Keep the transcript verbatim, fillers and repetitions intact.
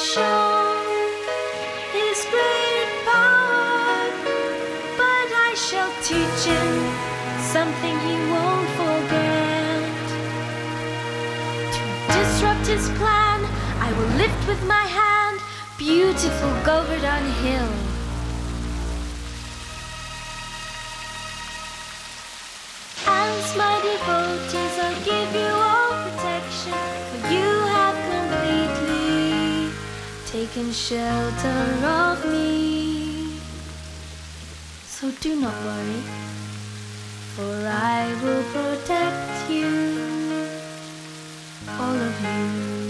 show his great power, but I shall teach him something he won't forget. To disrupt his plan, I will lift with my hand beautiful Govardhana Hill. As my devotees, I'll give you all protection, for you have completely taken shelter of me. So do not worry, for I will protect you, all of you.